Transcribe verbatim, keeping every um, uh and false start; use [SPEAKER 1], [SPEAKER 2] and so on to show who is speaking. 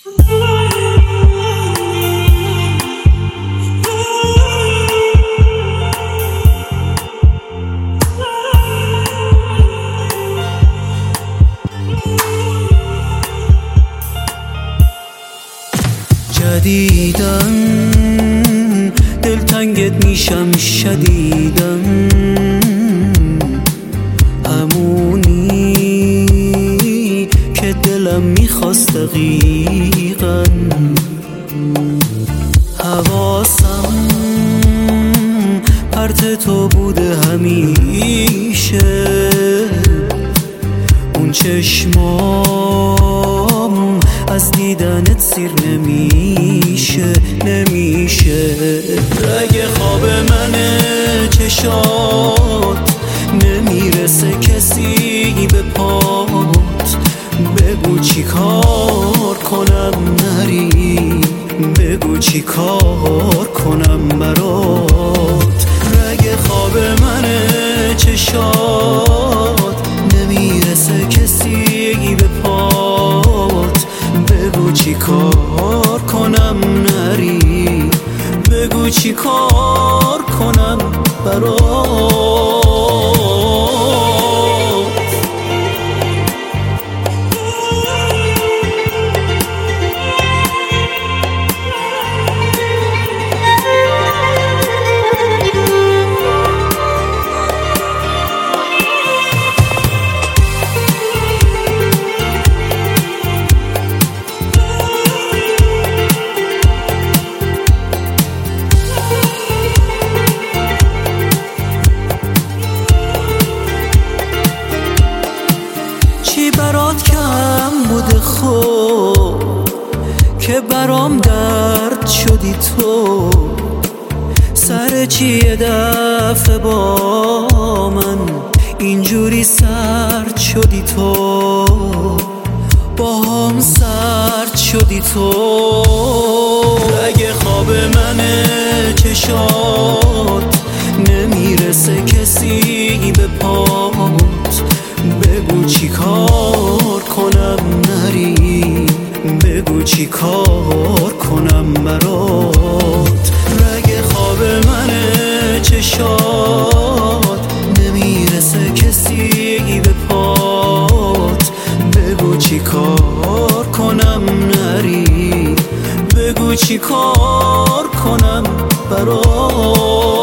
[SPEAKER 1] جدیدن دلتنگت میشم شدیدن، همونی که دلم میخواست دقیقا. حواسم پرت تو بوده همیشه، اون چشمام از دیدنت سیر نمیشه نمیشه. رگ خواب منه چشات، نمیرسه کسی به پات. بگو چی کار کنم نری، بگو چی کار کنم برات. رگ خواب منه چشات، نمیرسه کسی به پات. بگو چی کار کنم نری، بگو چی کار کنم برات. چی برات کم بوده خوب که برام درد شدی تو؟ سر چی یه دفعه با من اینجوری سرد شدی تو؟ با هم سرد شدی تو. رگ خواب منه چشات، نمیرسه کسی به پات. بگو چی کار کنم نری، بگو چی کار کنم برات. رگ خواب منه چشات، نمیرسه کسی به پات. بگو چی کار کنم نری، بگو چی کار کنم برات.